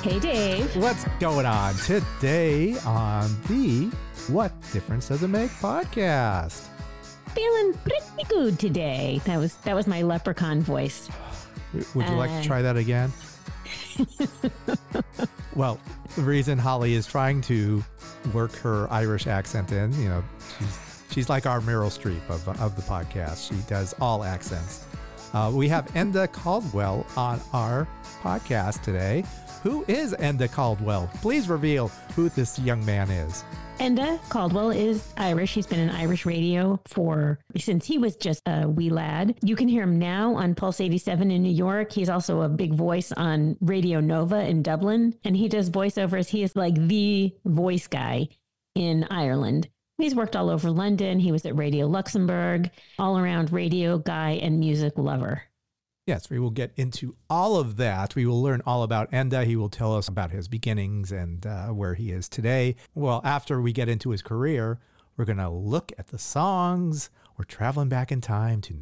Hey, Dave. What's going on today on the What Difference Does It Make podcast? Feeling pretty good today. That was my leprechaun voice. Would you like to try that again? Well, the reason Holly is trying to work her Irish accent in, she's like our Meryl Streep of the podcast. She does all accents. We have Enda Caldwell on our podcast today. Who is Enda Caldwell? Please reveal who this young man is. Enda Caldwell is Irish. He's been in Irish radio since he was just a wee lad. You can hear him now on Pulse 87 in New York. He's also a big voice on Radio Nova in Dublin, and he does voiceovers. He is like the voice guy in Ireland. He's worked all over London. He was at Radio Luxembourg, all around radio guy and music lover. Yes, we will get into all of that. We will learn all about Enda. He will tell us about his beginnings and where he is today. Well, after we get into his career, we're going to look at the songs. We're traveling back in time to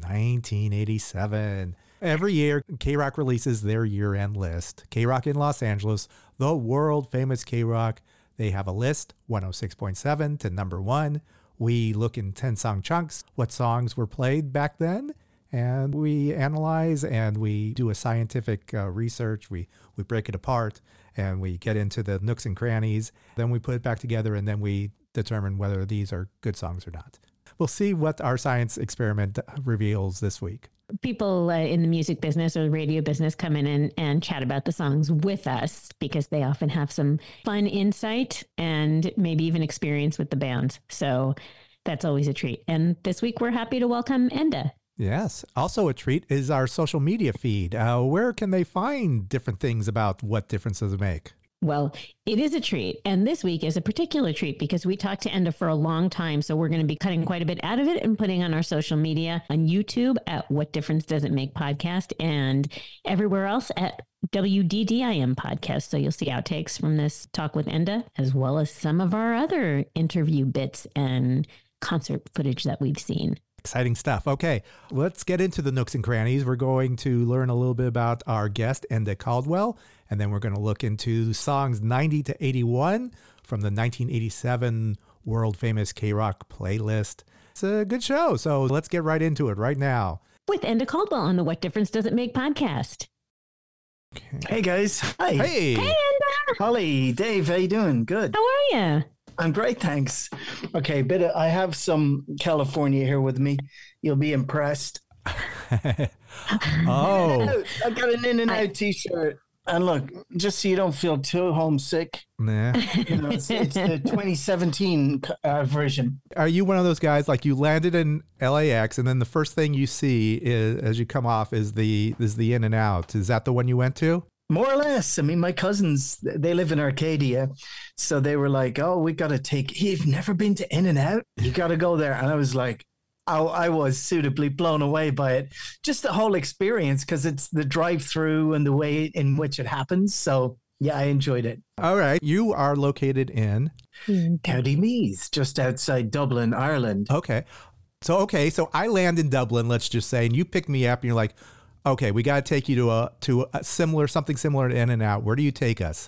1987. Every year, K-Rock releases their year-end list. K-Rock in Los Angeles, the world-famous K-Rock. They have a list, 106.7 to number 1. We look in 10-song chunks, what songs were played back then. And we analyze and we do a scientific research. We break it apart and we get into the nooks and crannies. Then we put it back together and then we determine whether these are good songs or not. We'll see what our science experiment reveals this week. People in the music business or the radio business come in and chat about the songs with us because they often have some fun insight and maybe even experience with the band. So that's always a treat. And this week we're happy to welcome Enda. Yes. Also a treat is our social media feed. Where can they find different things about What Difference Does It Make? Well, it is a treat. And this week is a particular treat because we talked to Enda for a long time. So we're going to be cutting quite a bit out of it and putting on our social media on YouTube at What Difference Does It Make podcast and everywhere else at WDDIM podcast. So you'll see outtakes from this talk with Enda, as well as some of our other interview bits and concert footage that we've seen. Exciting stuff. Okay, let's get into the nooks and crannies. We're going to learn a little bit about our guest, Enda Caldwell, and then we're going to look into songs 90 to 81 from the 1987 world-famous K-Rock playlist. It's a good show, so let's get right into it right now. With Enda Caldwell on the What Difference Does It Make podcast. Okay. Hey, guys. Hi. Hey. Hey, Enda. Holly, Dave, how you doing? Good. How are you? I'm great, thanks. Okay, I have some California here with me. You'll be impressed. Oh. I got an In-N-Out t-shirt. And look, just so you don't feel too homesick, Nah. it's the 2017 version. Are you one of those guys like you landed in LAX and then the first thing you see is, as you come off is the In-N-Out? Is that the one you went to? More or less. I mean, my cousins, they live in Arcadia. So they were like, oh, we got to you've never been to In-N-Out? You got to go there. And I was like, I was suitably blown away by it. Just the whole experience, because it's the drive-through and the way in which it happens. So, yeah, I enjoyed it. All right. You are located in? County Meath, just outside Dublin, Ireland. Okay. So I land in Dublin, let's just say, and you pick me up and you're like, okay, we got to take you to a something similar to In-N-Out. Where do you take us?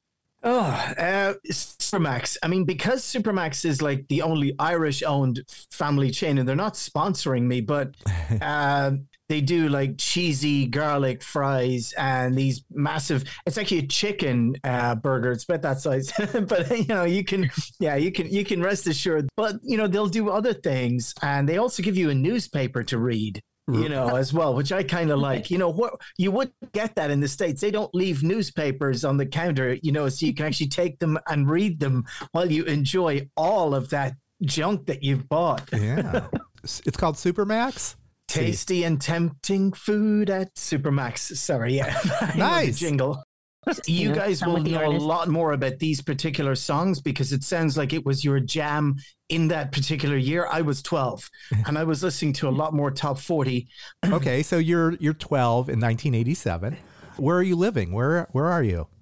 Supermax. I mean, because Supermax is like the only Irish-owned family chain, and they're not sponsoring me, but they do like cheesy garlic fries and these massive. It's actually a chicken burger. It's about that size, but you can rest assured. But they'll do other things, and they also give you a newspaper to read. As well, which I kind of like. What you wouldn't get that in the States. They don't leave newspapers on the counter, so you can actually take them and read them while you enjoy all of that junk that you've bought. Yeah. It's called Supermax? Tasty and tempting food at Supermax. Sorry, yeah. Nice. Jingle. You guys will know a lot more about these particular songs because it sounds like it was your jam in that particular year. I was 12 and I was listening to a lot more top 40. Okay, so you're 12 in 1987. Where are you living? Where are you?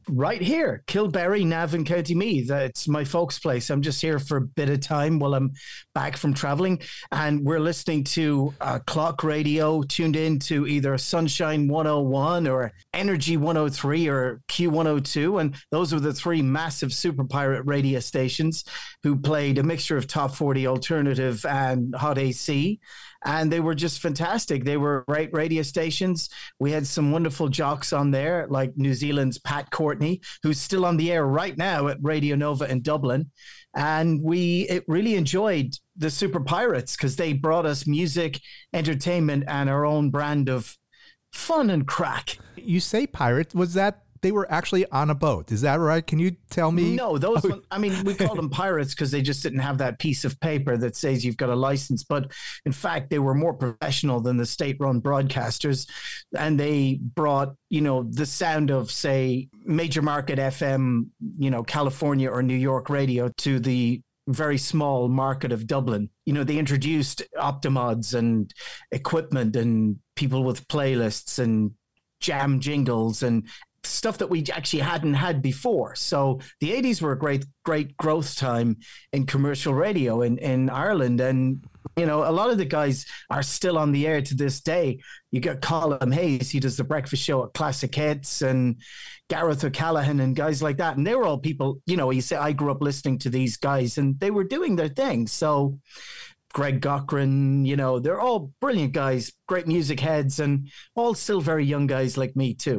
Right here, Kilberry, Navan, County Meath. It's my folks' place. I'm just here for a bit of time while I'm back from traveling. And we're listening to Clock Radio, tuned in to either Sunshine 101 or Energy 103 or Q102. And those were the three massive Super Pirate radio stations who played a mixture of top 40 alternative and hot AC. And they were just fantastic. They were great radio stations. We had some wonderful jocks on there, like New Zealand's Pat Courtney, who's still on the air right now at Radio Nova in Dublin. And we really enjoyed the Super Pirates because they brought us music, entertainment, and our own brand of fun and crack. You say pirate, was that they were actually on a boat? Is that right? Can you tell me? No, those, I mean, we call them pirates because they just didn't have that piece of paper that says you've got a license. But in fact, they were more professional than the state-run broadcasters. And they brought, you know, the sound of, say, major market FM, you know, California or New York radio to the very small market of Dublin. You know, they introduced Optimods and equipment and people with playlists and jam jingles and stuff that we actually hadn't had before. So the 80s were a great growth time in commercial radio in Ireland. And, you know, a lot of the guys are still on the air to this day. You got Colin Hayes, he does the breakfast show at Classic Hits, and Gareth O'Callaghan and guys like that. And they were all people, you know, you say, I grew up listening to these guys and they were doing their thing. So Greg Cochran, you know, they're all brilliant guys, great music heads, and all still very young guys like me too.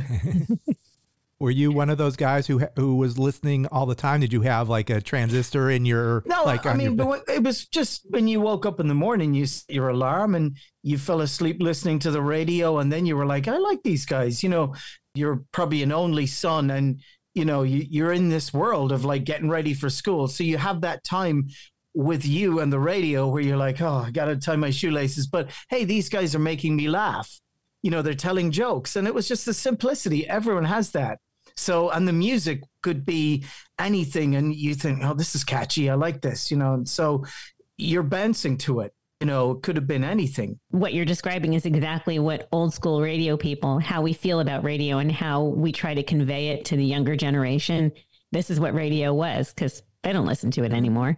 Were you one of those guys who was listening all the time? Did you have like a transistor in your? No, like, I mean, but it was just when you woke up in the morning, you set your alarm and you fell asleep listening to the radio, and then you were like, I like these guys. You know, you're probably an only son, and you know, you're in this world of like getting ready for school, so you have that time with you and the radio where you're like, oh, I got to tie my shoelaces. But hey, these guys are making me laugh. You know, they're telling jokes. And it was just the simplicity. Everyone has that. So, and the music could be anything. And you think, oh, this is catchy. I like this, you know. And so you're bouncing to it. You know, it could have been anything. What you're describing is exactly what old school radio people, how we feel about radio and how we try to convey it to the younger generation. This is what radio was, because they don't listen to it anymore.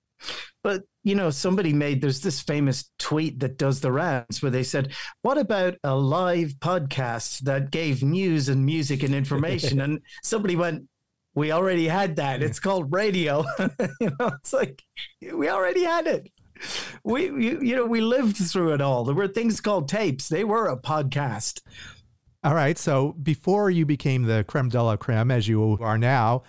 But, you know, there's this famous tweet that does the rounds where they said, what about a live podcast that gave news and music and information? And somebody went, we already had that. It's called radio. You know, it's like, we already had it. We lived through it all. There were things called tapes. They were a podcast. All right. So before you became the creme de la creme, as you are now,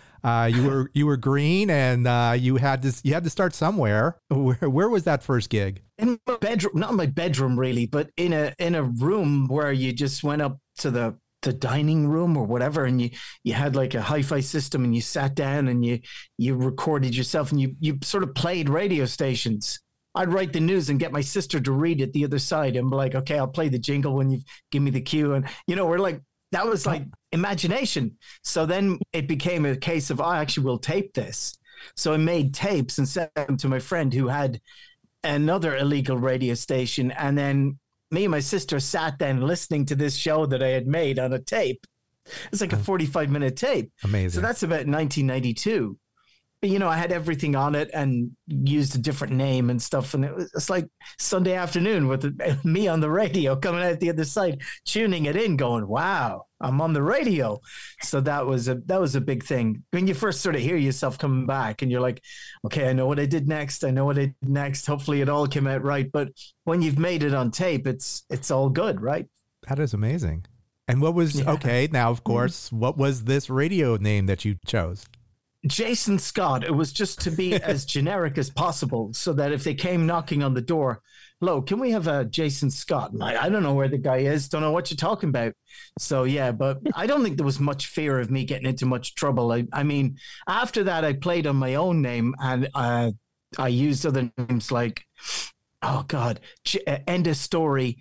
you were green, and you had to start somewhere. Where was that first gig? In my bedroom, not in my bedroom really, but in a room where you just went up to the dining room or whatever, and you had like a hi-fi system, and you sat down and you recorded yourself, and you sort of played radio stations. I'd write the news and get my sister to read it the other side and be like, okay, I'll play the jingle when you give me the cue. And, you know, we're like, that was like imagination. So then it became a case of, I actually will tape this. So I made tapes and sent them to my friend who had another illegal radio station. And then me and my sister sat then listening to this show that I had made on a tape. It's like a 45-minute tape. Amazing. So that's about 1992. But, you know, I had everything on it and used a different name and stuff. And it's like Sunday afternoon with me on the radio coming out the other side, tuning it in, going, wow, I'm on the radio. So that was a big thing. When you first sort of hear yourself coming back and you're like, okay, I know what I did next. Hopefully it all came out right. But when you've made it on tape, it's all good, right? That is amazing. And what was, okay, now, of course, what was this radio name that you chose? Jason Scott. It was just to be as generic as possible so that if they came knocking on the door, hello, can we have a Jason Scott? And I don't know where the guy is. Don't know what you're talking about. So, yeah, but I don't think there was much fear of me getting into much trouble. I mean, after that, I played on my own name, and I used other names like, oh, God, End of Story,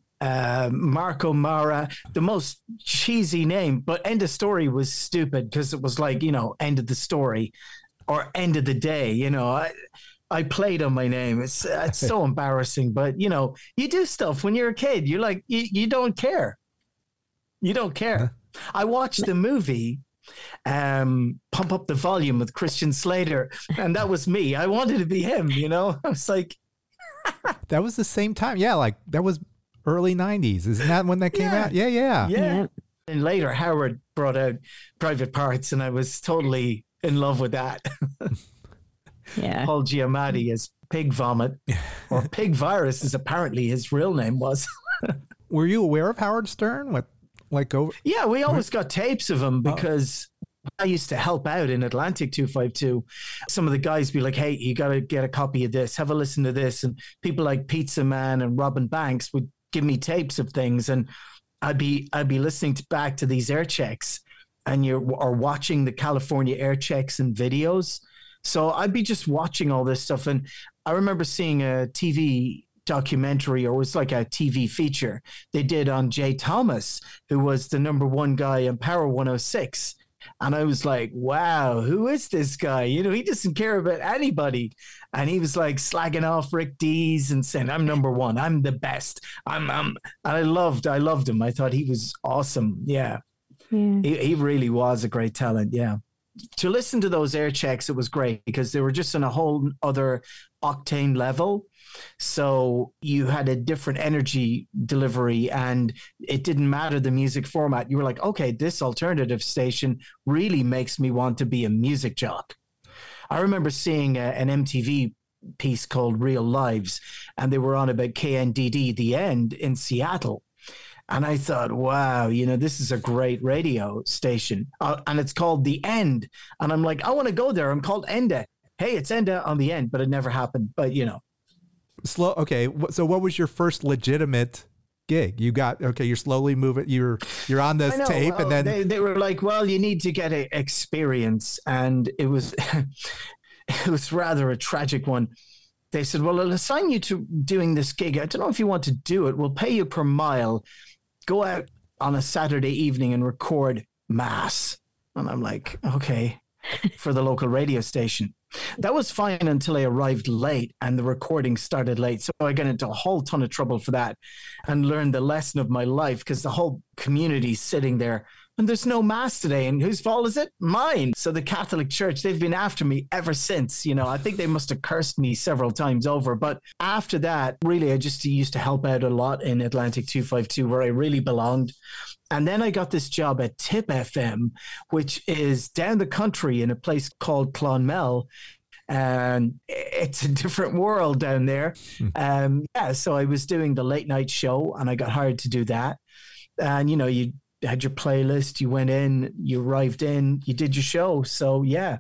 Marco Mara, the most cheesy name, but End of Story was stupid because it was like, you know, end of the story or end of the day. You know, I played on my name. It's so embarrassing, but you know, you do stuff when you're a kid. You're like, you don't care. You don't care. I watched the movie Pump Up the Volume with Christian Slater. And that was me. I wanted to be him, you know? I was like... That was the same time. Yeah, like that was early 90s. Isn't that when that came out? Yeah. And later, Howard brought out Private Parts, and I was totally in love with that. Yeah. Paul Giamatti as Pig Vomit, or Pig Virus, as apparently his real name was. Were you aware of Howard Stern? Yeah, we always got tapes of him because I used to help out in Atlantic 252. Some of the guys be like, hey, you got to get a copy of this, have a listen to this. And people like Pizza Man and Robin Banks would give me tapes of things. And I'd be listening back to these air checks, and or watching the California air checks and videos. So I'd be just watching all this stuff. And I remember seeing a TV documentary, or it was like a TV feature they did on Jay Thomas, who was the number one guy on Power 106. And I was like, wow, who is this guy? You know, he doesn't care about anybody. And he was like slagging off Rick Dees and saying, I'm number one, I'm the best. And I loved him. I thought he was awesome. Yeah. He really was a great talent. Yeah. To listen to those air checks, it was great because they were just on a whole other octane level. So you had a different energy delivery, and it didn't matter the music format. You were like, okay, this alternative station really makes me want to be a music jock. I remember seeing an MTV piece called Real Lives, and they were on about KNDD, The End in Seattle. And I thought, wow, you know, this is a great radio station. And it's called The End. And I'm like, I want to go there. I'm called Enda. Hey, it's Enda on The End, but it never happened. But, you know. Okay. So what was your first legitimate gig? You're slowly moving. You're on this tape. Well, and then they were like, well, you need to get experience. And it was, it was rather a tragic one. They said, well, I'll assign you to doing this gig. I don't know if you want to do it. We'll pay you per mile. Go out on a Saturday evening and record Mass. And I'm like, okay, for the local radio station. That was fine until I arrived late and the recording started late. So I got into a whole ton of trouble for that and learned the lesson of my life, because the whole community's sitting there and there's no Mass today. And whose fault is it? Mine. So the Catholic Church, they've been after me ever since. You know, I think they must have cursed me several times over. But after that, really, I just used to help out a lot in Atlantic 252, where I really belonged. And then I got this job at Tip FM, which is down the country in a place called Clonmel. And it's a different world down there. So I was doing the late night show, and I got hired to do that. And, you know, you had your playlist, you went in, you arrived in, you did your show. So, yeah.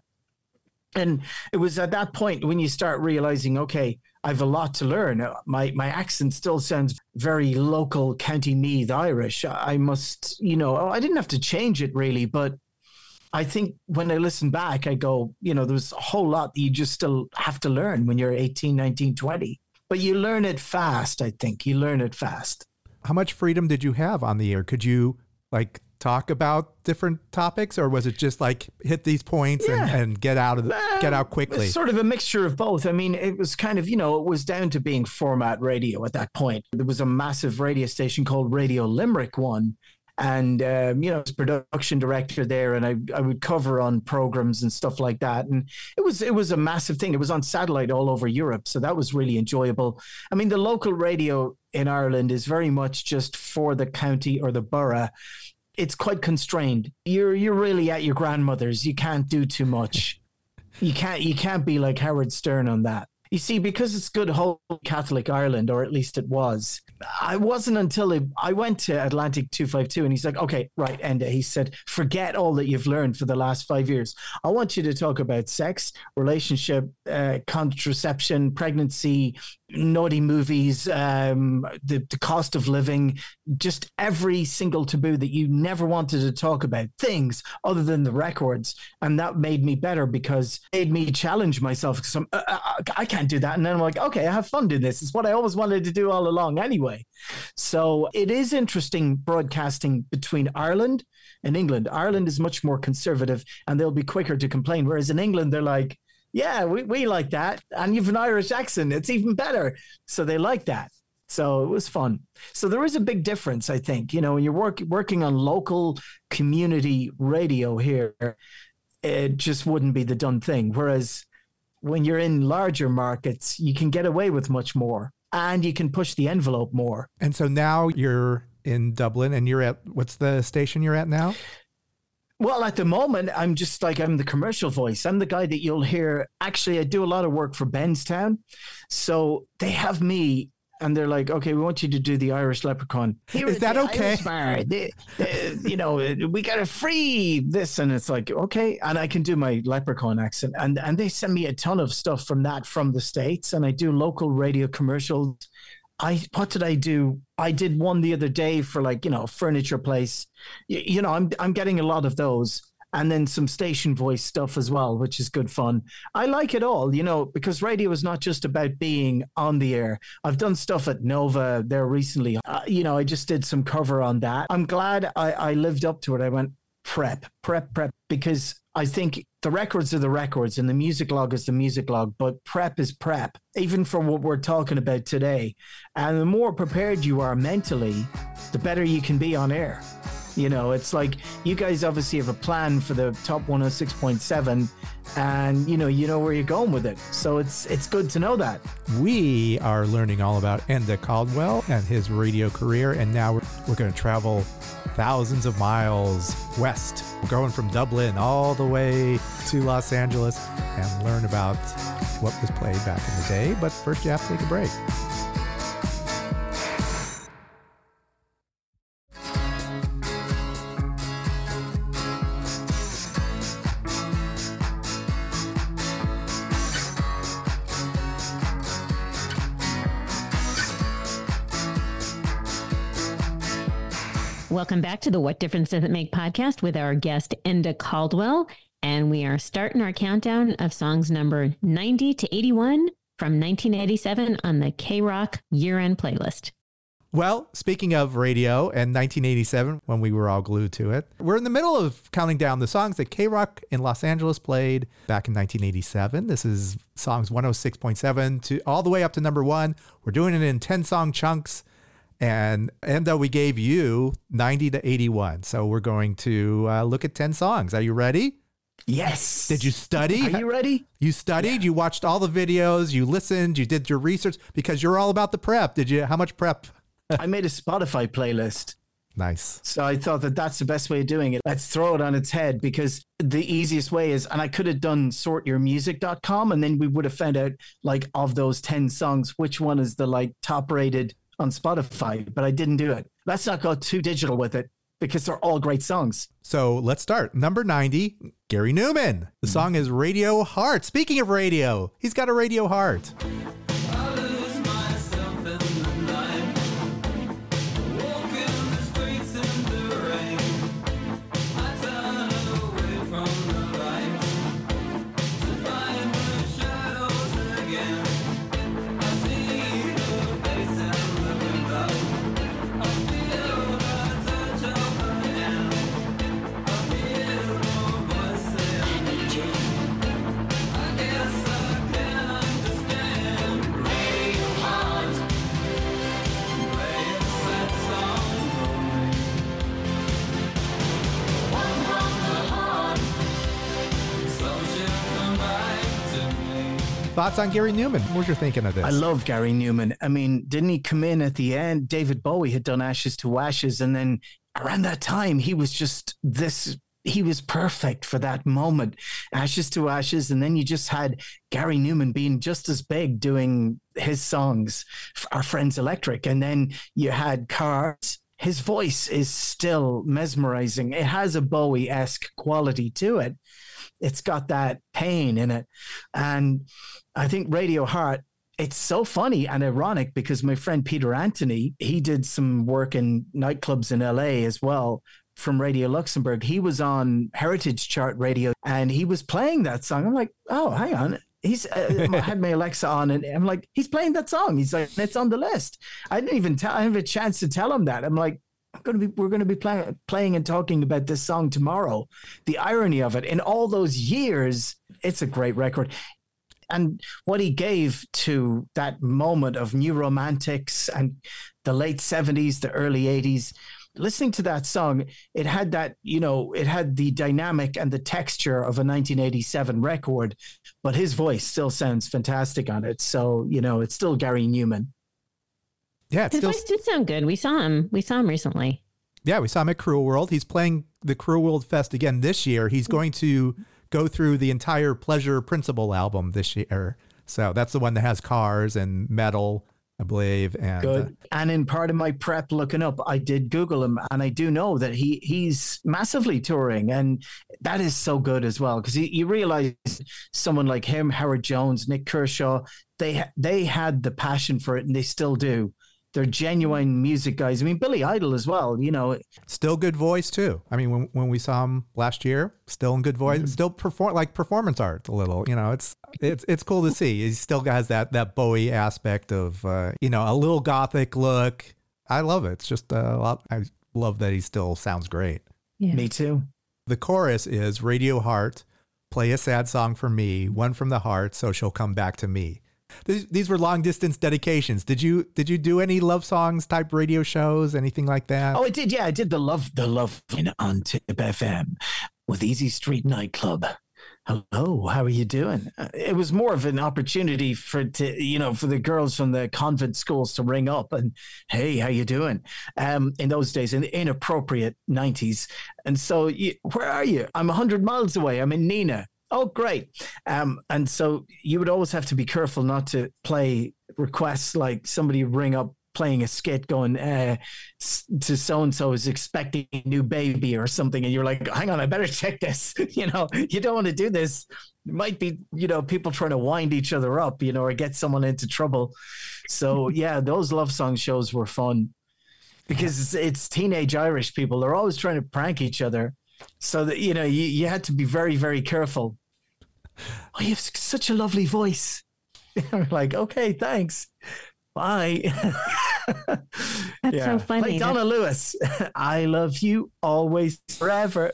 And it was at that point when you start realizing, okay, I have a lot to learn. My accent still sounds very local County Meath Irish. I must, you know, I didn't have to change it really, but I think when I listen back, I go, you know, there's a whole lot that you just still have to learn when you're 18, 19, 20. But you learn it fast, I think. You learn it fast. How much freedom did you have on the air? Could you like talk about different topics, or was it just like hit these points and get out quickly? It's sort of a mixture of both. I mean, it was kind of, you know, it was down to being format radio at that point. There was a massive radio station called Radio Limerick One. And, you know, I was production director there, and I would cover on programs and stuff like that. And it was a massive thing. It was on satellite all over Europe. So that was really enjoyable. I mean, the local radio in Ireland is very much just for the county or the borough. It's quite constrained. You're really at your grandmother's. You can't do too much. You can't be like Howard Stern on that. You see, because it's good whole Catholic Ireland, or at least it was. I wasn't until I went to Atlantic 252, and he's like, okay, right, Enda. He said, forget all that you've learned for the last 5 years. I want you to talk about sex, relationship, contraception, pregnancy, naughty movies, the cost of living, just every single taboo that you never wanted to talk about, things other than the records. And that made me better, because it made me challenge myself, because I can't do that. And then I'm like, okay, I have fun doing this. It's what I always wanted to do all along anyway. So it is interesting broadcasting between Ireland and England. Ireland is much more conservative, and they'll be quicker to complain. Whereas in England, they're like, yeah, we like that. And you've an Irish accent. It's even better. So they like that. So it was fun. So there is a big difference, I think. You know, when you're working on local community radio here, it just wouldn't be the done thing. Whereas when you're in larger markets, you can get away with much more and you can push the envelope more. And so now you're in Dublin and you're at, what's the station you're at now? Well, at the moment, I'm the commercial voice. I'm the guy that you'll hear. Actually, I do a lot of work for Benstown. So they have me and they're like, okay, we want you to do the Irish Leprechaun. Is that okay? We got to free this. And it's like, okay. And I can do my Leprechaun accent. And they send me a ton of stuff from the States. And I do local radio commercials. What did I do? I did one the other day for a furniture place. I'm getting a lot of those, and then some station voice stuff as well, which is good fun. I like it all, because radio is not just about being on the air. I've done stuff at Nova there recently. I just did some cover on that. I'm glad I lived up to it. I went prep, because I think the records are the records and the music log is the music log, but prep is prep, even for what we're talking about today. And the more prepared you are mentally, the better you can be on air. It's like you guys obviously have a plan for the top 106.7 and you know where you're going with it. So it's good to know that. We are learning all about Enda Caldwell and his radio career, and now we're going to travel thousands of miles west. We're going from Dublin all the way to Los Angeles and learn about what was played back in the day. But first you have to take a break. Welcome back to the What Difference Does It Make podcast with our guest, Enda Caldwell. And we are starting our countdown of songs number 90 to 81 from 1987 on the K-Rock year-end playlist. Well, speaking of radio and 1987, when we were all glued to it, we're in the middle of counting down the songs that K-Rock in Los Angeles played back in 1987. This is songs 106.7 to all the way up to number 1. We're doing it in 10-song chunks. And we gave you 90 to 81. So we're going to look at 10 songs. Are you ready? Yes. Did you study? Are you ready? You studied? Yeah. You watched all the videos? You listened? You did your research? Because you're all about the prep. Did you? How much prep? I made a Spotify playlist. Nice. So I thought that that's the best way of doing it. Let's throw it on its head, because the easiest way is, and I could have done sortyourmusic.com, and then we would have found out, of those 10 songs, which one is the top rated on Spotify, but I didn't do it. Let's not go too digital with it, because they're all great songs. So let's start. Number 90, Gary Numan. The song is Radio Heart. Speaking of radio, he's got a radio heart. Thoughts on Gary Numan? What was your thinking of this? I love Gary Numan. I mean, didn't he come in at the end? David Bowie had done Ashes to Ashes, and then around that time, he was just this. He was perfect for that moment. Ashes to Ashes, and then you just had Gary Numan being just as big doing his songs, Our Friends Electric, and then you had Cars. His voice is still mesmerizing. It has a Bowie-esque quality to it. It's got that pain in it. And I think Radio Heart, it's so funny and ironic, because my friend Peter Anthony, he did some work in nightclubs in LA as well from Radio Luxembourg. He was on Heritage Chart Radio and he was playing that song. I'm like, oh, hang on. I had my Alexa on and I'm like, he's playing that song. He's like, it's on the list. I didn't have a chance to tell him that. I'm like, we're going to be playing and talking about this song tomorrow. The irony of it, in all those years, it's a great record. and what he gave to that moment of new romantics and the late 70s, the early 80s. Listening to that song, it had that, it had the dynamic and the texture of a 1987 record, but his voice still sounds fantastic on it. So, it's still Gary Numan. Yeah, his voice did sound good. We saw him recently. Yeah, we saw him at Cruel World. He's playing the Cruel World Fest again this year. He's going to go through the entire Pleasure Principle album this year. So that's the one that has Cars and Metal, I believe. And good. And in part of my prep looking up, I did Google him, and I do know that he's massively touring, and that is so good as well, because you realize someone like him, Howard Jones, Nick Kershaw, they had the passion for it, and they still do. They're genuine music guys. I mean, Billy Idol as well, Still good voice too. I mean, when we saw him last year, still in good voice, still performance art a little, it's cool to see. He still has that Bowie aspect of, a little gothic look. I love it. It's just a lot. I love that he still sounds great. Yeah. Me too. The chorus is Radio Heart, play a sad song for me, one from the heart, so she'll come back to me. These were long distance dedications. Did you do any love songs type radio shows, anything like that? Oh, I did. Yeah, I did the love on Tip FM with Easy Street Nightclub. Hello, how are you doing? It was more of an opportunity for the girls from the convent schools to ring up and, hey, how you doing? In those days, in the inappropriate 90s. And so, where are you? I'm 100 miles away. I'm in Neenah. Oh, great. And so you would always have to be careful not to play requests like somebody ring up playing a skit going to so-and-so is expecting a new baby or something. And you're like, hang on, I better check this. You don't want to do this. It might be, people trying to wind each other up, or get someone into trouble. So yeah, those love song shows were fun because it's teenage Irish people. They're always trying to prank each other. So that, you had to be very, very careful. Oh, you have such a lovely voice. I'm like, okay, thanks. Bye. That's so funny. Like Donna Lewis. I love you always, forever,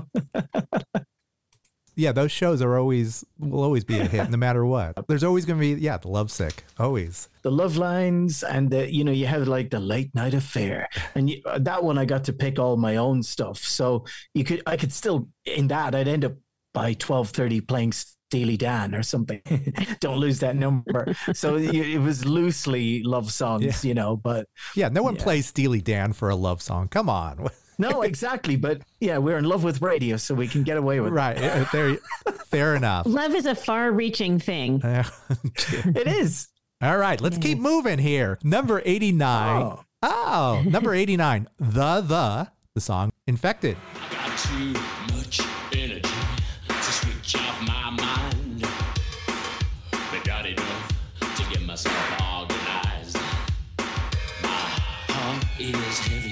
Yeah, those shows will always be a hit no matter what. There's always going to be, the lovesick, always. The love lines and you have like the late night affair. And that one, I got to pick all my own stuff. So I could still, in that, I'd end up by 12:30 playing Steely Dan or something. Don't lose that number. So it was loosely love songs, but. Yeah, no one plays Steely Dan for a love song. Come on. No, exactly. But yeah, we're in love with radio, so we can get away with it. Right. Fair enough. Love is a far-reaching thing. It is. All right, let's keep moving here. Number 89. Oh, number 89. The song Infected. I got too much energy to switch off my mind. But got enough to get myself organized. My heart is heavy.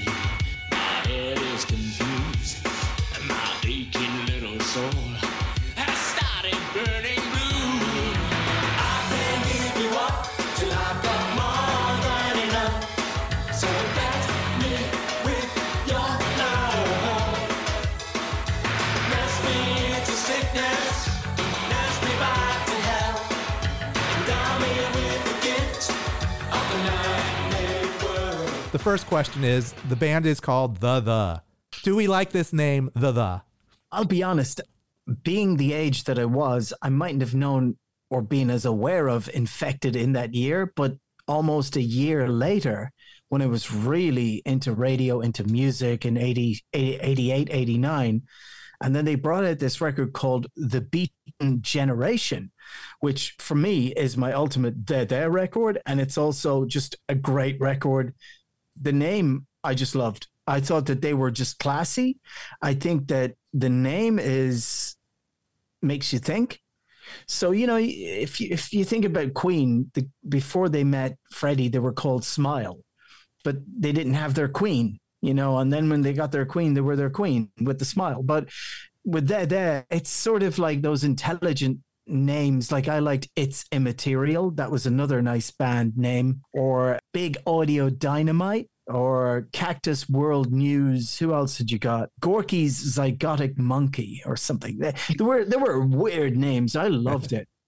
Confused, and my aching little soul has started burning blue. I can't give you up till I've got more than enough. So let me with your love. Nurse me into sickness, nurse me back to health. Endow me with the gift of the man-made world. The first question is, the band is called The. Do we like this name, The? I'll be honest, being the age that I was, I mightn't have known or been as aware of Infected in that year, but almost a year later, when I was really into radio, into music in 88, 89, and then they brought out this record called The Beaten Generation, which for me is my ultimate The record, and it's also just a great record. The name I just loved. I thought that they were just classy. I think that the name makes you think. So, if you think about Queen, before they met Freddie, they were called Smile, but they didn't have their queen, and then when they got their queen, they were their queen with the smile. But with that, it's sort of like those intelligent names. Like I liked It's Immaterial. That was another nice band name. Or Big Audio Dynamite. Or Cactus World News. Who else had you got? Gorky's Zygotic Monkey or something. There were weird names. I loved it.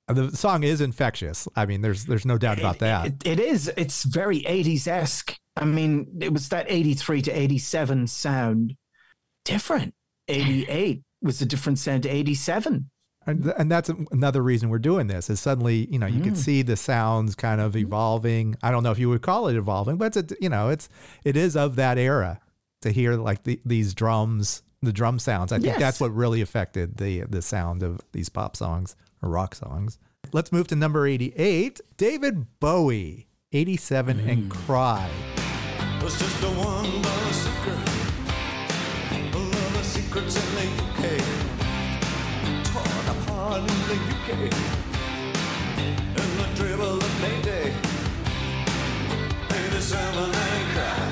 The song is infectious. I mean, there's no doubt about that. It is. It's very 80s-esque. I mean, it was that 83 to 87 sound different. 88 was a different sound to 87. And that's another reason we're doing this is suddenly, you can see the sounds kind of evolving. I don't know if you would call it evolving, but it is of that era to hear like these drums, the drum sounds. I think that's what really affected the sound of these pop songs or rock songs. Let's move to number 88, David Bowie, 87 and Cry. Was just a $1 secret. A lot of secrets in the UK. Torn apart in the UK. In the dribble of Mayday. 87 and Cry.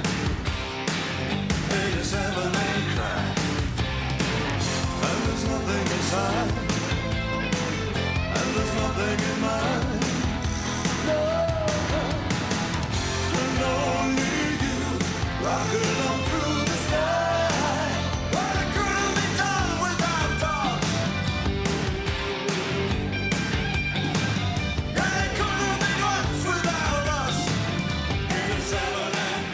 87 and Cry. And there's nothing inside. And there's nothing in mine. And only you rocking on through the sky. But it couldn't be done without talk. And it couldn't be much without us. 87 and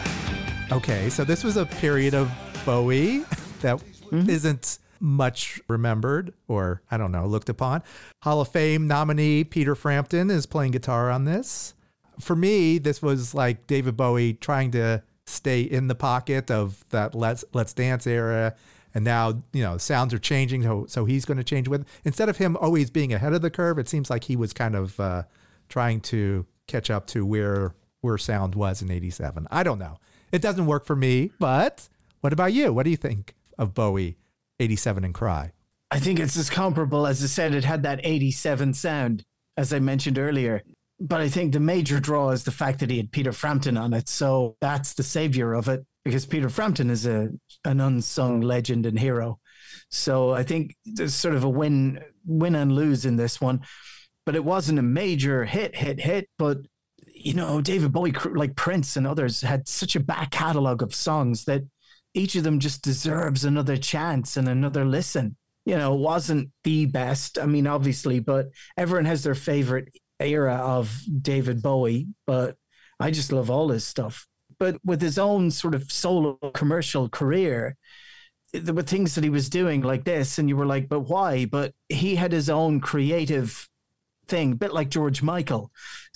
Cry. Okay, so this was a period of Bowie that isn't much remembered or, I don't know, looked upon. Hall of Fame nominee Peter Frampton is playing guitar on this. For me, this was like David Bowie trying to stay in the pocket of that Let's Dance era. And now, sounds are changing, so he's going to change with. Instead of him always being ahead of the curve, it seems like he was kind of trying to catch up to where sound was in 87. I don't know. It doesn't work for me, but what about you? What do you think of Bowie, 87 and Cry? I think it's as comparable. As I said, it had that 87 sound, as I mentioned earlier. But I think the major draw is the fact that he had Peter Frampton on it. So that's the savior of it, because Peter Frampton is an unsung legend and hero. So I think there's sort of a win and lose in this one. But it wasn't a major hit. But, David Bowie, like Prince and others, had such a back catalogue of songs that each of them just deserves another chance and another listen. It wasn't the best, I mean, obviously, but everyone has their favorite era of David Bowie, but I just love all his stuff. But with his own sort of solo commercial career, there were things that he was doing like this, and you were like, but why? But he had his own creative thing, a bit like George Michael.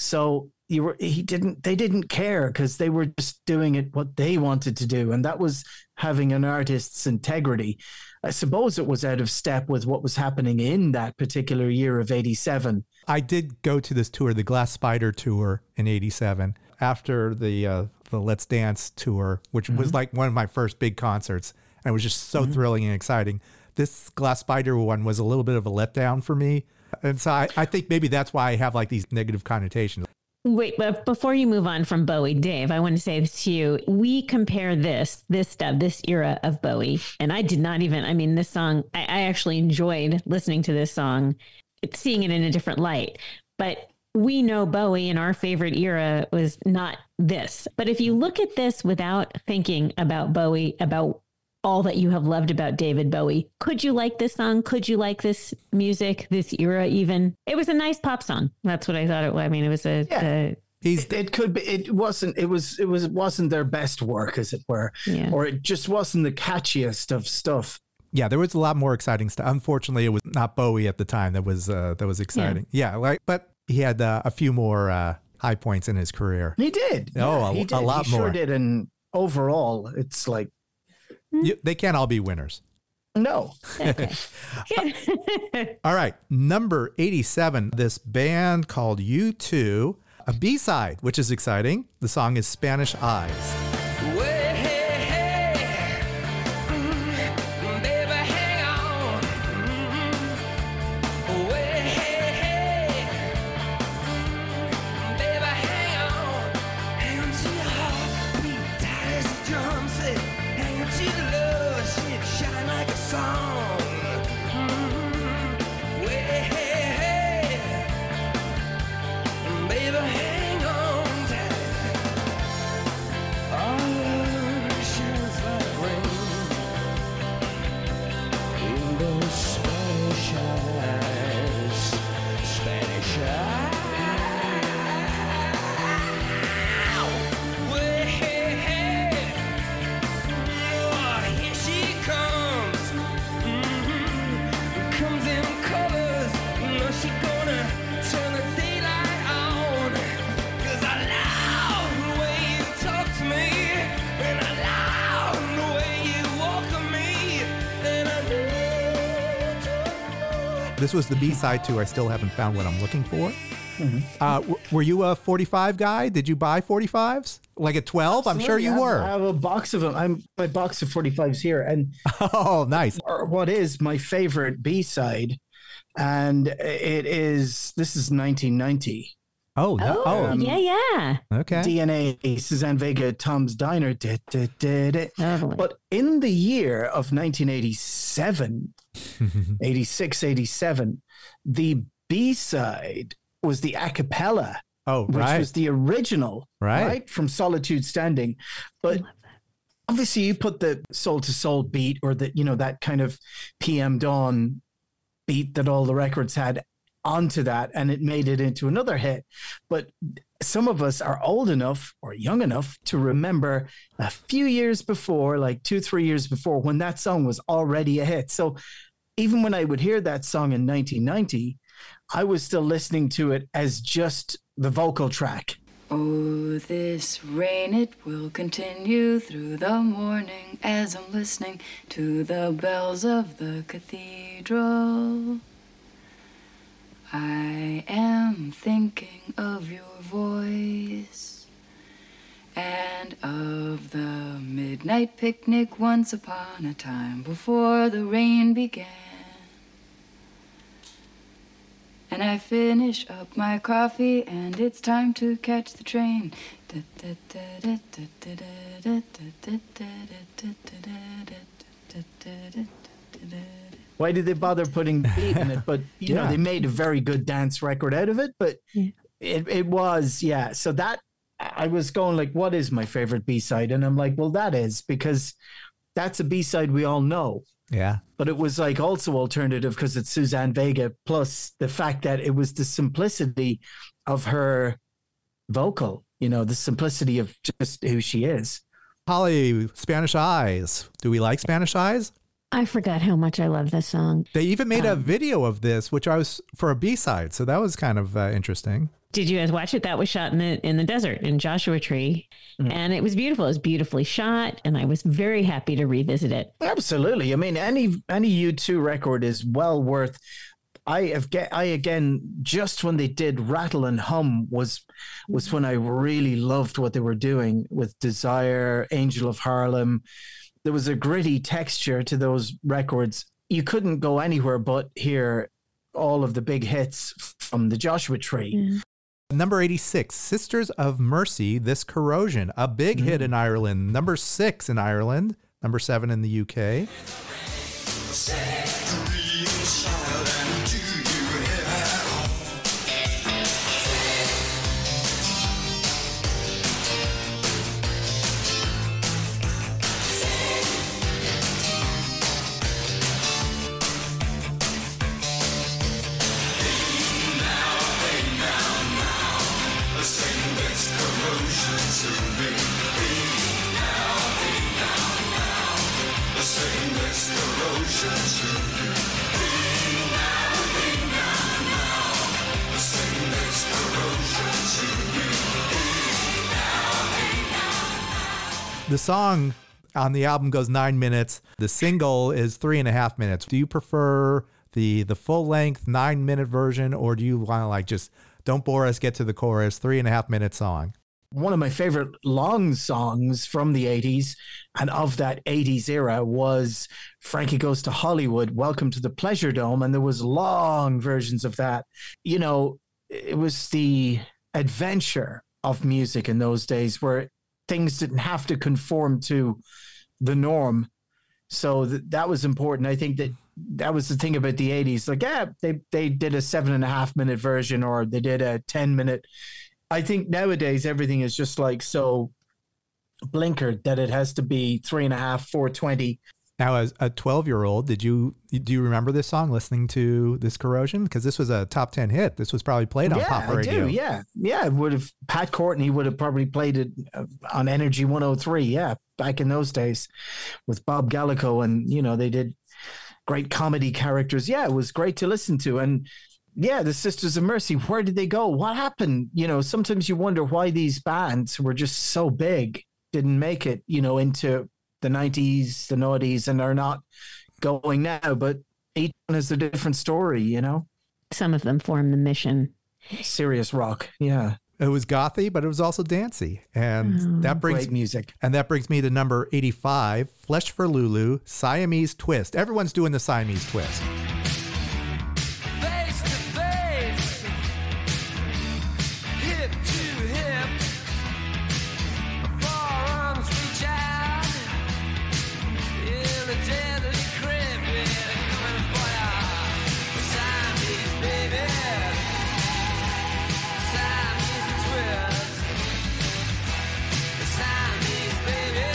So they didn't care, because they were just doing it what they wanted to do, and that was having an artist's integrity. I suppose it was out of step with what was happening in that particular year of 87. I did go to this tour, the Glass Spider tour in 87, after the Let's Dance tour, which was like one of my first big concerts. And it was just so thrilling and exciting. This Glass Spider one was a little bit of a letdown for me. And so I think maybe that's why I have like these negative connotations. Wait, but before you move on from Bowie, Dave, I want to say this to you. We compare this era of Bowie, and I did not even, this song, I actually enjoyed listening to this song, seeing it in a different light. But we know Bowie and our favorite era was not this. But if you look at this without thinking about Bowie, about all that you have loved about David Bowie, could you like this song? Could you like this music, this era even? It was a nice pop song. That's what I thought it was. I mean, it was it could be, it wasn't their best work, as it were, or it just wasn't the catchiest of stuff. Yeah, there was a lot more exciting stuff. Unfortunately, it was not Bowie at the time that was exciting. But he had a few more high points in his career. He did. Oh, he did. A lot he more. Sure did. And overall, it's like, they can't all be winners. No. okay. All right. Number 87, this band called U2, a B-side, which is exciting. The song is Spanish Eyes. This was the B-side to I Still Haven't Found What I'm Looking For. Were you a 45 guy? Did you buy 45s? Like at 12? I'm sure you were. I have a box of them. My box of 45s here. And Oh, nice. what is my favorite B-side? And this is 1990. Oh, no. Oh, yeah. Okay. DNA, Suzanne Vega, Tom's Diner. Totally. But in the year of 1987, 86, 87, the B-side was the a cappella, Oh, which right. was the original, Right. from Solitude Standing. But obviously you put the soul to soul beat or that kind of PM Dawn beat that all the records had onto that, and it made it into another hit. But some of us are old enough or young enough to remember a few years before, like 2-3 years before, when that song was already a hit. So even when I would hear that song in 1990, I was still listening to it as just the vocal track. Oh, this rain, it will continue through the morning as I'm listening to the bells of the cathedral. I am thinking of your voice and of the midnight picnic once upon a time before the rain began. And I finish up my coffee and it's time to catch the train. Why did they bother putting beat in it? But you know, they made a very good dance record out of it. But it was, yeah. So that I was going like, what is my favorite B-side? And I'm like, well, that is because that's a B-side we all know. Yeah. But it was like also alternative because it's Suzanne Vega, plus the fact that it was the simplicity of her vocal, you know, the simplicity of just who she is. Holly, Spanish Eyes. Do we like Spanish Eyes? I forgot how much I love this song. They even made a video of this, which I was for a B-side. So that was kind of interesting. Did you guys watch it? That was shot in the desert in Joshua Tree. And it was beautiful. It was beautifully shot. And I was very happy to revisit it. Absolutely. I mean, any U2 record is well worth. I again, just when they did Rattle and Hum was when I really loved what they were doing with Desire, Angel of Harlem. There was a gritty texture to those records. You couldn't go anywhere but hear all of the big hits from the Joshua Tree. Number 86, Sisters of Mercy, This Corrosion, a big hit in Ireland. Number 6 in Ireland, number 7 in the UK. The song on the album goes 9 minutes. The single is 3.5 minutes. Do you prefer the full length 9-minute version, or do you want to like just don't bore us, get to the chorus, 3.5 minute song? One of my favorite long songs from the 80s and of that 80s era was Frankie Goes to Hollywood, Welcome to the Pleasure Dome. And there was long versions of that. You know, it was the adventure of music in those days where things didn't have to conform to the norm. So that was important. I think that was the thing about the 80s. Like, yeah, they did a 7.5 minute version or they did a 10-minute. I think nowadays everything is just like so blinkered that it has to be 3.5, 420. Now, as a 12-year-old, do you remember this song, listening to This Corrosion? Because this was a top 10 hit. This was probably played on pop radio. Yeah. It would have. Pat Courtney would have probably played it on Energy 103. Yeah, back in those days with Bob Gallico, and you know they did great comedy characters. Yeah, it was great to listen to. And yeah, the Sisters of Mercy. Where did they go? What happened? You know, sometimes you wonder why these bands were just so big didn't make it. You know, into the 90s, the noughties, and are not going now. But Each one has a different story, you know? Some of them form the Mission. Serious rock. Yeah. It was gothy, but it was also dancey. And that brings Great music. And that brings me to number 85, Flesh for Lulu, Siamese Twist. Everyone's doing the Siamese Twist. Face to face, hip to hip, forearms reach out in a deadly grip. Yeah, coming for ya, Siamese baby, Siamese twist, Siamese baby,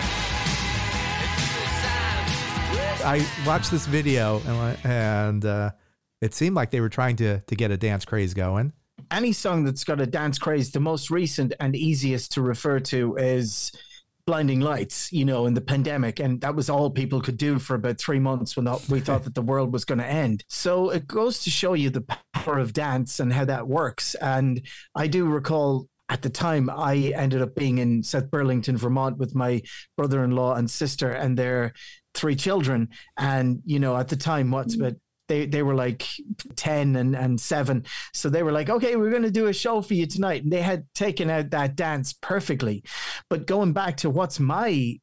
Siamese twist. I watched this video and it seemed like they were trying to get a dance craze going. Any song that's got a dance craze, the most recent and easiest to refer to is Blinding Lights, you know, in the pandemic. And that was all people could do for about 3 months when we thought that the world was going to end. So it goes to show you the power of dance and how that works. And I do recall at the time, I ended up being in South Burlington, Vermont with my brother-in-law and sister and their 3 children. And, you know, at the time, they were like 10 and 7. So they were like, okay, we're going to do a show for you tonight. And they had taken out that dance perfectly. But going back to what's my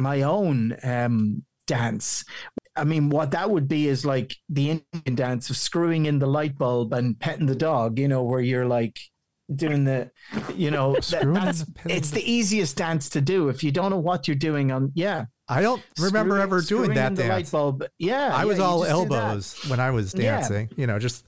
own dance, I mean, what that would be is like the Indian dance of screwing in the light bulb and petting the dog, you know, where you're like doing the, you know, it's the easiest dance to do if you don't know what you're doing on. Yeah. I don't remember ever doing that the dance. Light bulb. Yeah. I was you all just do elbows when I was dancing, you know, just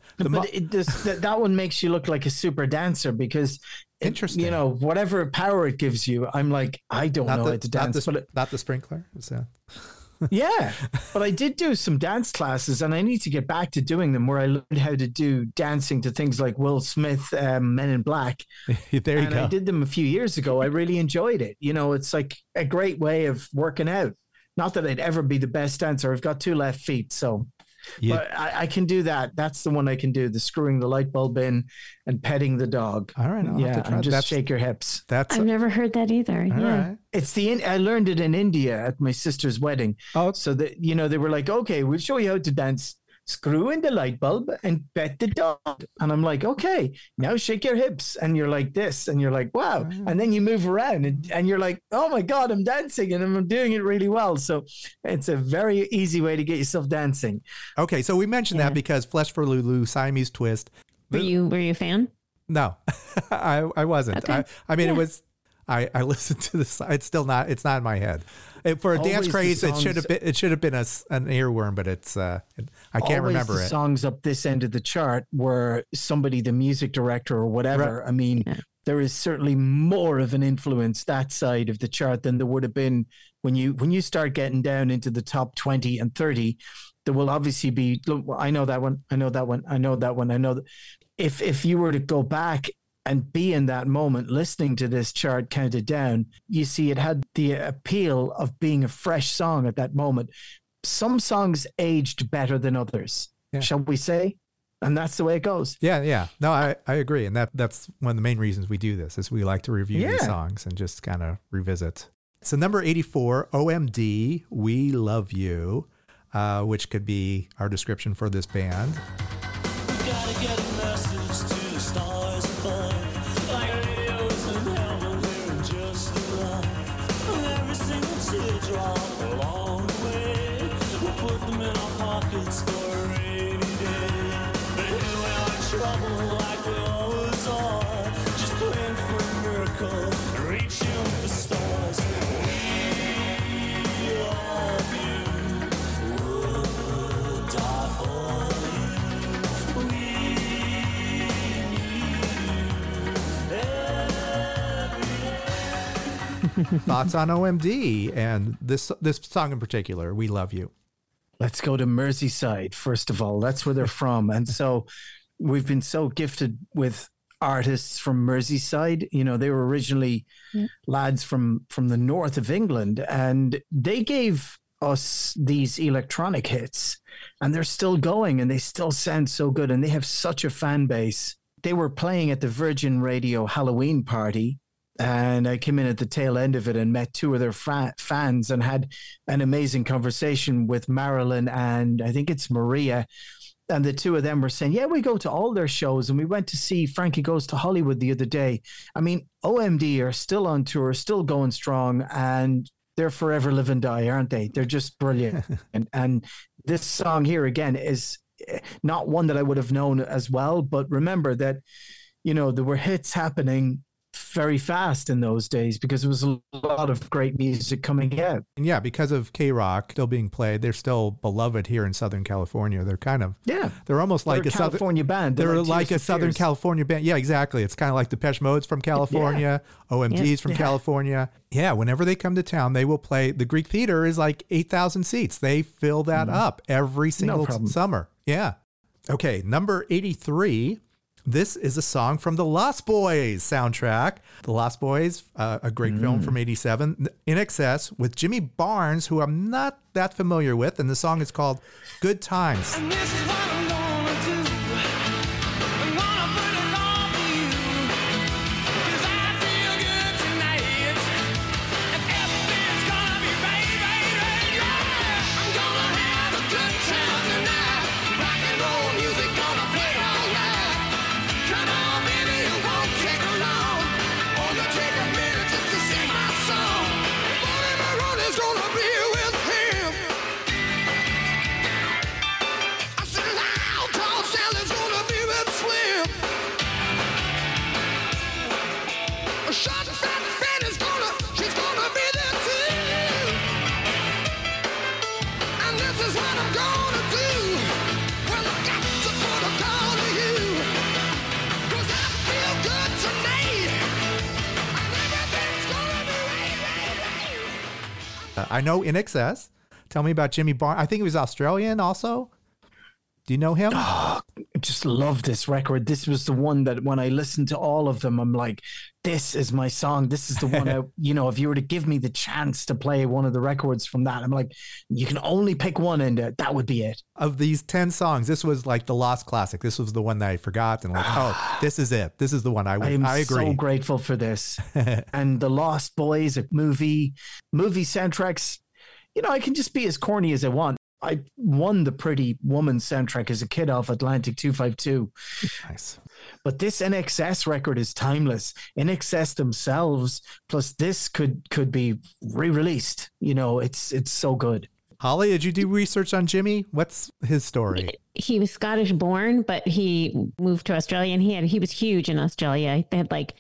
that one makes you look like a super dancer because interesting. You know, whatever power it gives you, I'm like, I don't know how to dance. Not the sprinkler. Is that? Yeah, but I did do some dance classes and I need to get back to doing them where I learned how to do dancing to things like Will Smith, Men in Black. There you go. I did them a few years ago. I really enjoyed it. You know, it's like a great way of working out. Not that I'd ever be the best dancer. I've got 2 left feet, so... But I can do that. That's the one I can do. The screwing the light bulb in and petting the dog. All right. I'll have to try. And just shake your hips. I've never heard that either. All right. It's I learned it in India at my sister's wedding. Oh. So that, you know, they were like, okay, we'll show you how to dance. Screw in the light bulb and pet the dog. And I'm like, okay, now shake your hips. And you're like this. And you're like, wow. And then you move around and you're like, oh my God, I'm dancing and I'm doing it really well. So it's a very easy way to get yourself dancing. Okay. So we mentioned that because Flesh for Lulu, Siamese Twist. Were you a fan? No, I wasn't. Okay. I mean, it was, I listened to this. It's not in my head. For a dance craze, it should have been an earworm, but it's I can't remember it. Songs up this end of the chart were somebody, the music director or whatever. Right. I mean, there is certainly more of an influence that side of the chart than there would have been when you start getting down into the top 20 and 30. There will obviously be. I know that one. I know that one. I know that one. I know that. If you were to go back and be in that moment listening to this chart counted down, you see it had the appeal of being a fresh song at that moment. Some songs aged better than others, shall we say? And that's the way it goes. Yeah. No, I agree. And that's one of the main reasons we do this is we like to review these songs and just kind of revisit. So number 84, OMD, We Love You, which could be our description for this band. We gotta get a message to the stars above. Like radios in heaven, we're just enough. And every single teardrop along the way, we'll put them in our pockets for a rainy day. But here we are in trouble like we always are. Just praying for a miracle, reaching for stars. We love you, would die for you. Thoughts on OMD and this song in particular, We Love You. Let's go to Merseyside, first of all. That's where they're from. And so we've been so gifted with artists from Merseyside. You know, they were originally lads from the north of England, and they gave us these electronic hits, and they're still going, and they still sound so good, and they have such a fan base. They were playing at the Virgin Radio Halloween party And I came in at the tail end of it and met two of their fans and had an amazing conversation with Marilyn and I think it's Maria. And the two of them were saying, yeah, we go to all their shows. And we went to see Frankie Goes to Hollywood the other day. I mean, OMD are still on tour, still going strong, and they're forever live and die, aren't they? They're just brilliant. and this song here, again, is not one that I would have known as well. But remember that, you know, there were hits happening very fast in those days because there was a lot of great music coming out. And yeah, because of K-Rock still being played, they're still beloved here in Southern California. They're kind of, they're almost like a California band. They're like a Southern California band. Yeah, exactly. It's kind of like Depeche Mode's from California, OMD's from California. Yeah, whenever they come to town, they will play. The Greek Theater is like 8,000 seats. They fill that up every single summer. Yeah. Okay, number 83. This is a song from the Lost Boys soundtrack. The Lost Boys, a great film from 87, In Excess, with Jimmy Barnes, who I'm not that familiar with, and the song is called Good Times. And this is what I'm gonna do. I'm gonna put it all for you. 'Cause I feel good tonight. And everything's gonna be right, right, right, yeah. I'm gonna have a good time tonight. Rock and roll music gonna play all night. Come on, baby, it won't take long. Only take a minute just to sing my song. Whatever run is gonna be with him. I said, loud tall Sally's gonna be with Slim. A short fat Fanny's she's gonna be there too. And this is what I'm gonna do. Well, I got to put a call to you. 'Cause I feel good tonight. And everything's gonna be right, right, right. I know In Excess. Tell me about Jimmy Barnes. I think he was Australian also. Do you know him? I just love this record. This was the one that when I listened to all of them, I'm like, this is my song. This is the one, if you were to give me the chance to play one of the records from that, I'm like, you can only pick one and that would be it. Of these 10 songs, this was like the lost classic. This was the one that I forgot and like, oh, this is it. This is the one I agree. So grateful for this. And The Lost Boys, a movie soundtracks, I can just be as corny as I want. I won the Pretty Woman soundtrack as a kid off Atlantic 252. Nice. But this In Excess record is timeless. In Excess themselves, plus this could be re-released. It's so good. Holly, did you do research on Jimmy? What's his story? He was Scottish born, but he moved to Australia and he was huge in Australia. They had like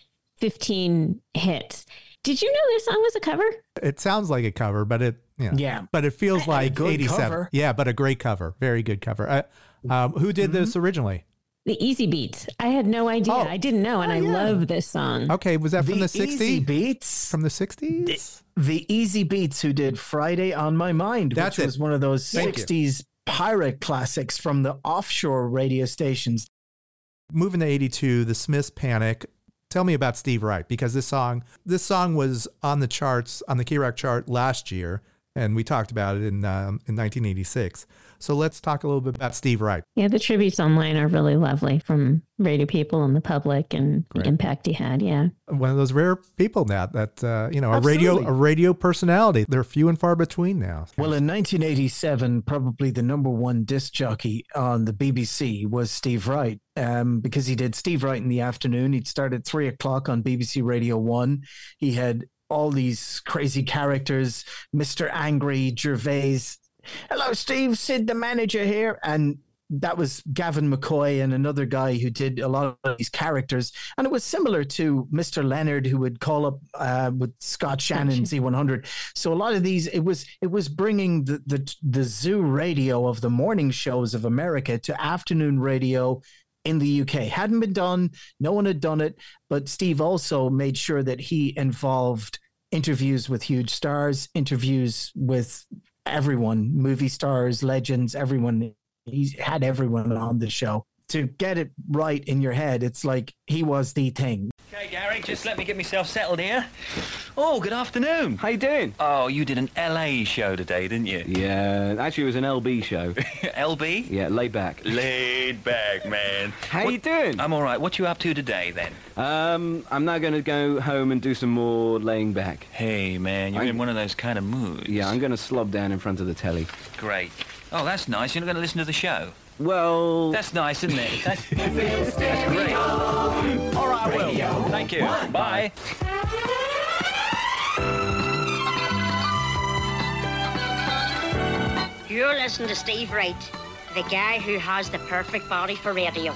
15 hits. Did you know this song was a cover? It sounds like a cover, but it feels like 87. Cover. Yeah, but a great cover. Very good cover. Who did this originally? The Easy Beats. I had no idea. I didn't know, and I love this song. Okay, was that from the 60s? Easy Beats? From the 60s? The Easy Beats, who did Friday on My Mind, which was one of those 60s pirate classics from the offshore radio stations. Moving to 82, the Smiths Panic. Tell me about Steve Wright, because this song was on the charts, on the K-Rock chart last year, and we talked about it in 1986. So let's talk a little bit about Steve Wright. Yeah, the tributes online are really lovely from radio people and the public and the impact he had. Yeah, one of those rare people now that a radio personality. They're few and far between now. Well, in 1987, probably the number one disc jockey on the BBC was Steve Wright, because he did Steve Wright in the afternoon. He'd start at 3:00 on BBC Radio 1. He had all these crazy characters, Mr. Angry, Gervais. Hello, Steve, Sid, the manager here. And that was Gavin McCoy and another guy who did a lot of these characters. And it was similar to Mr. Leonard, who would call up with Scott Shannon, Z100. So a lot of these, it was bringing the zoo radio of the morning shows of America to afternoon radio in the UK. Hadn't been done. No one had done it. But Steve also made sure that he involved interviews with huge stars, interviews with everyone, movie stars, legends, everyone. He had everyone on the show. To get it right in your head, it's like he was the thing. Okay, Gary, just let me get myself settled here. Oh, good afternoon. How you doing? Oh, you did an LA show today, didn't you? Yeah, actually it was an LB show. LB? Yeah, laid back. Laid back, man. How you doing? I'm all right. What you up to today, then? I'm now going to go home and do some more laying back. Hey, man, you're in one of those kind of moods. Yeah, I'm going to slob down in front of the telly. Great. Oh, that's nice. You're not going to listen to the show? Well... That's nice, isn't it? That's great. All right, I will. Thank you. Bye. You're listening to Steve Wright, the guy who has the perfect body for radio.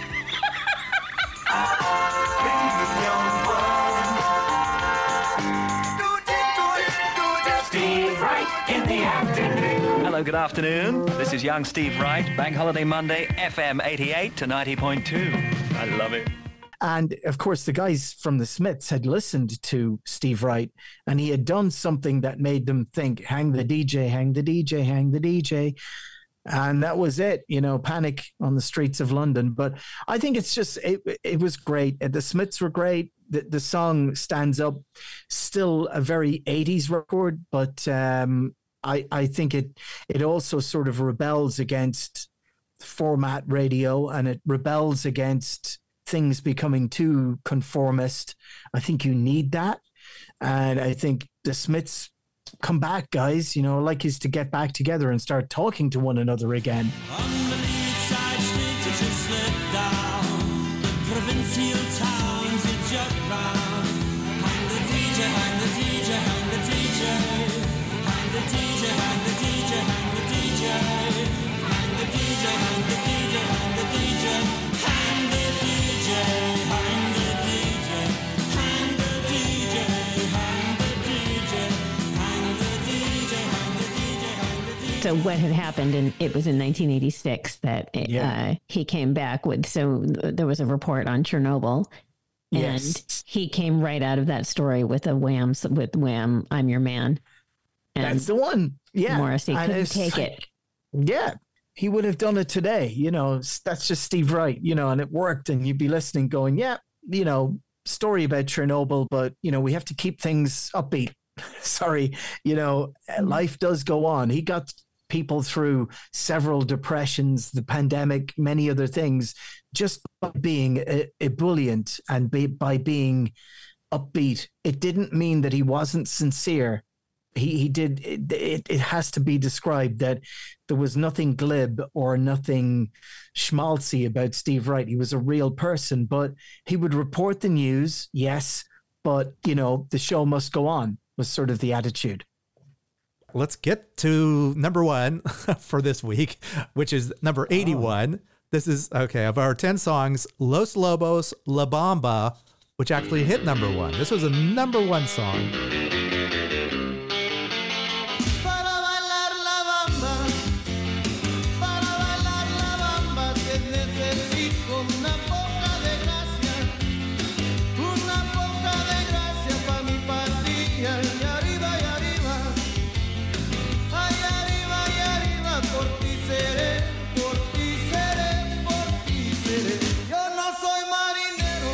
Steve Wright in the afternoon. Hello, good afternoon. This is young Steve Wright, Bank Holiday Monday, FM 88 to 90.2. I love it. And of course, the guys from the Smiths had listened to Steve Wright, and he had done something that made them think, hang the DJ, hang the DJ, hang the DJ. And that was it, you know, panic on the streets of London. But I think it's just, it was great. The Smiths were great. The song stands up, still a very 80s record, but I think it also sort of rebels against format radio, and it rebels against things becoming too conformist. I think you need that. And I think the Smiths come back, guys, you know, like is to get back together and start talking to one another again. On the lead side streets, it just slip down. The provincial towns, it jut round. Hang the DJ, hang the DJ, hang the DJ. Hang the DJ, hang the DJ, hang the DJ. Hang the DJ, hang the DJ, hang the DJ. Hang the DJ, hang the DJ. Hang the DJ, hang the DJ. Hang the DJ, hang the DJ, hang the DJ. So what had happened, and it was in 1986 that he came back with, so there was a report on Chernobyl, and Yes. he came right out of that story with Wham, I'm Your Man. And That's the one. Yeah. Morrissey And couldn't it's take like, it. Yeah. He would have done it today, you know, that's just Steve Wright, you know, and it worked, and you'd be listening going, yeah, you know, story about Chernobyl, but, you know, we have to keep things upbeat. Sorry, you know, life does go on. He got people through several depressions, the pandemic, many other things, just by being ebullient and by being upbeat. It didn't mean that he wasn't sincere. He did. It has to be described that there was nothing glib or nothing schmaltzy about Steve Wright. He was a real person, but he would report the news, yes, but, you know, the show must go on was sort of the attitude. Let's get to number one for this week, which is number 81. This is, okay, of our 10 songs, Los Lobos, La Bamba, which actually hit number one. This was a number one song. Para bailar la bamba, que necesito una poca de gracia pa' mi patria. Y arriba, por ti seré, por ti seré, por ti seré. Yo no soy marinero,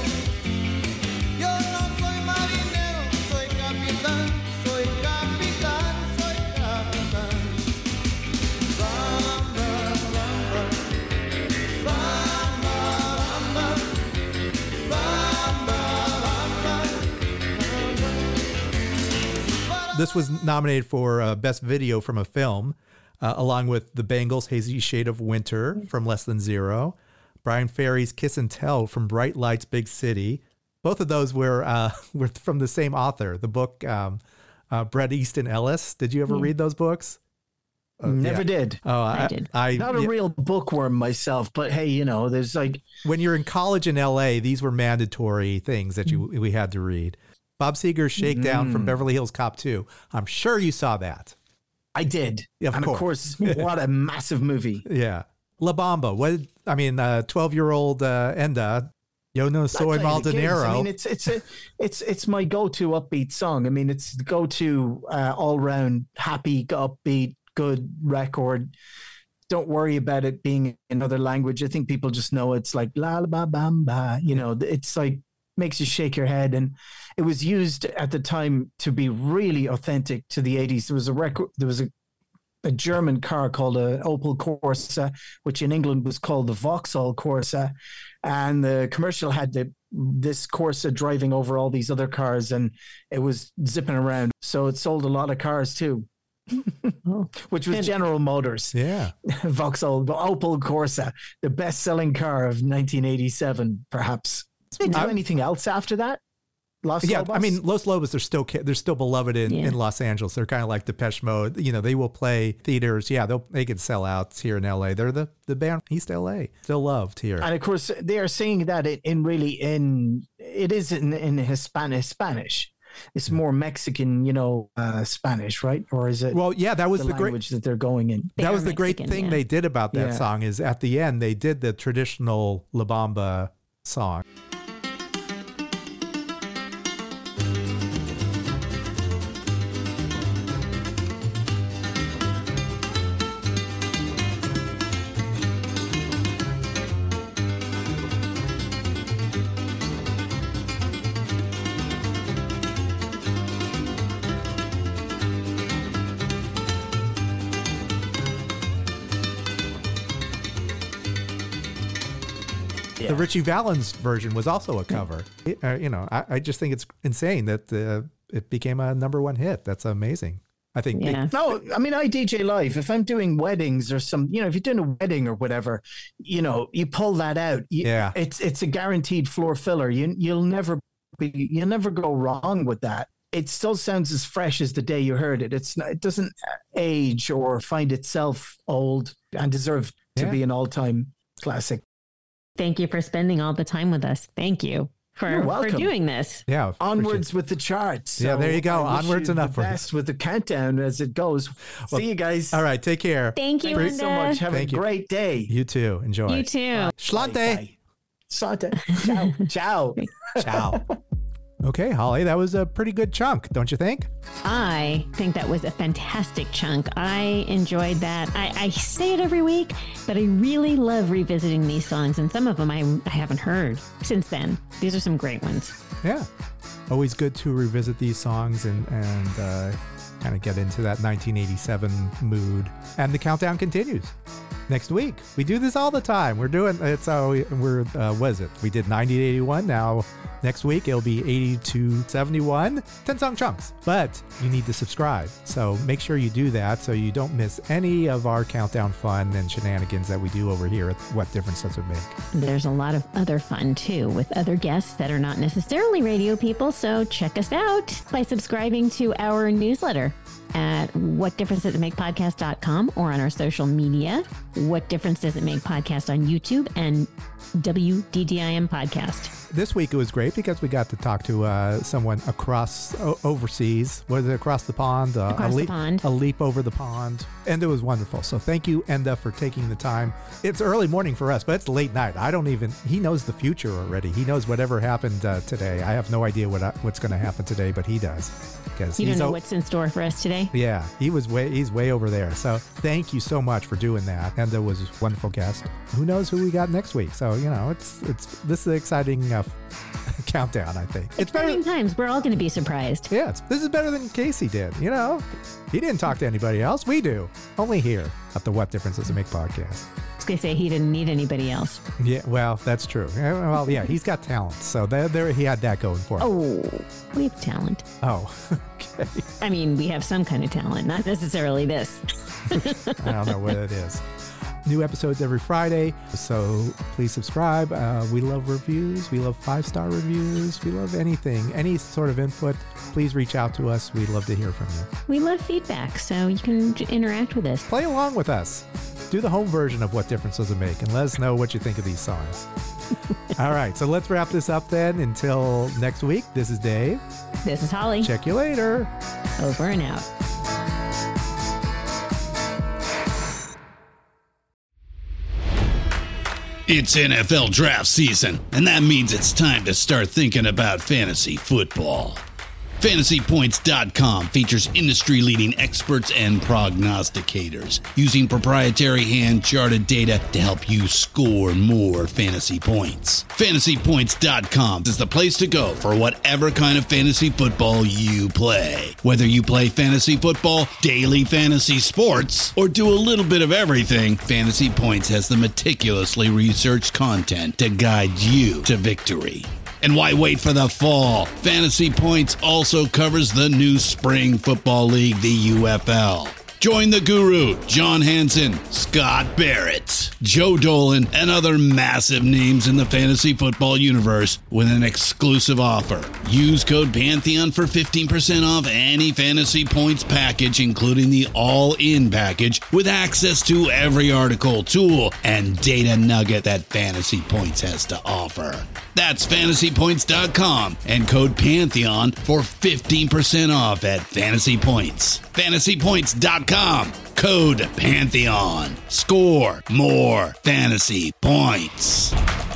soy capitán, soy capitán, soy capitán. Bamba, bamba, bamba, bamba, bamba. This was nominated for Best Video from a Film, along with The Bangles' Hazy Shade of Winter from Less Than Zero, Brian Ferry's Kiss and Tell from Bright Lights, Big City. Both of those were from the same author, the book Bret Easton Ellis. Did you ever read those books? Never did. Oh, I did. Not a real bookworm myself, but hey, you know, there's like... When you're in college in LA, these were mandatory things that we had to read. Bob Seger's Shakedown from Beverly Hills Cop 2. I'm sure you saw that. I did. Yeah, of course, what a massive movie. Yeah. La Bamba. 12-year-old Enda, Yo no soy mal dinero. I mean, it's my go-to upbeat song. I mean, it's the go-to all-round happy, upbeat, good record. Don't worry about it being another language. I think people just know it's like la la ba bamba. You know, it's like makes you shake your head. And it was used at the time to be really authentic to the 80s. There was a German car called a Opel Corsa, which in England was called the Vauxhall Corsa. And the commercial had this Corsa driving over all these other cars, and it was zipping around. So it sold a lot of cars too. Which was General Motors. Yeah. Vauxhall, the Opel Corsa, the best-selling car of 1987, perhaps. Did they do anything else after that? Los Lobos? I mean, Los Lobos are they're still beloved in Los Angeles. They're kind of like Depeche Mode. You know, they will play theaters. Yeah, they can sell out here in LA. They're the band East LA, still loved here. And of course, they are saying that it is in Spanish. It's more Mexican, Spanish, right? Or is it? Well, yeah, that was the language that they're going in. That was the great thing they did about that song is at the end they did the traditional La Bamba song. The Richie Valens version was also a cover. I just think it's insane that it became a #1 hit. That's amazing. I think. Yeah. No, I mean, I DJ live. If I'm doing weddings or if you're doing a wedding or whatever, you pull that out. It's a guaranteed floor filler. You'll never go wrong with that. It still sounds as fresh as the day you heard it. It doesn't age or find itself old and deserve to be an all-time classic. Thank you for spending all the time with us. Thank you for doing this. Yeah. Onwards with the charts. So there you go. Onwards and upwards. Best with the countdown as it goes. See you guys. All right. Take care. Thank you so much. Have a great day. You too. Enjoy. You too. Schlante. Slante. Ciao. Ciao. Ciao. Okay, Holly, that was a pretty good chunk, don't you think? I think that was a fantastic chunk. I enjoyed that. I say it every week, but I really love revisiting these songs, and some of them I haven't heard since then. These are some great ones. Yeah. Always good to revisit these songs and kind of get into that 1987 mood. And the countdown continues. Next week, we do this all the time. What is it? We did 90 to 81. Now, next week, it'll be 80 to 71. 10 song chunks. But you need to subscribe. So make sure you do that so you don't miss any of our countdown fun and shenanigans that we do over here at What Difference Does It Make? There's a lot of other fun, too, with other guests that are not necessarily radio people. So check us out by subscribing to our newsletter at whatdifferencedoesitmakepodcast.com or on our social media. What Difference Does It Make podcast on YouTube and WDDIM podcast. This week it was great because we got to talk to someone overseas. Was it across the pond? A leap over the pond. And it was wonderful. So thank you, Enda, for taking the time. It's early morning for us, but it's late night. He knows the future already. He knows whatever happened today. I have no idea what's going to happen today, but he does. You don't know what's in store for us today? Yeah, he's way over there. So thank you so much for doing that. Enda was a wonderful guest. Who knows who we got next week? So, this is an exciting countdown, I think. It's better times. We're all going to be surprised. Yeah, this is better than Casey did. He didn't talk to anybody else. We do. Only here at the What Difference Does It Make podcast. I was going to say he didn't need anybody else. Yeah, well, that's true. Well, yeah, he's got talent. So there he had that going for him. Oh, we have talent. Oh, okay. I mean, we have some kind of talent, not necessarily this. I don't know what it is. New episodes every Friday, so please subscribe. We love reviews. We love 5-star reviews. We love anything, any sort of input. Please reach out to us. We'd love to hear from you. We love feedback, so you can interact with us. Play along with us. Do the home version of What Difference Does It Make, and let us know what you think of these songs. All right, so let's wrap this up then. Until next week, this is Dave. This is Holly. Check you later. Over and out. It's NFL draft season, and that means it's time to start thinking about fantasy football. FantasyPoints.com features industry-leading experts and prognosticators using proprietary hand-charted data to help you score more fantasy points. FantasyPoints.com is the place to go for whatever kind of fantasy football you play. Whether you play fantasy football, daily fantasy sports, or do a little bit of everything, Fantasy Points has the meticulously researched content to guide you to victory. And why wait for the fall? Fantasy Points also covers the new spring football league, the UFL. Join the guru, John Hansen, Scott Barrett, Joe Dolan, and other massive names in the fantasy football universe with an exclusive offer. Use code Pantheon for 15% off any Fantasy Points package, including the all-in package, with access to every article, tool, and data nugget that Fantasy Points has to offer. That's FantasyPoints.com and code Pantheon for 15% off at Fantasy Points. FantasyPoints.com, code Pantheon. Score more fantasy points.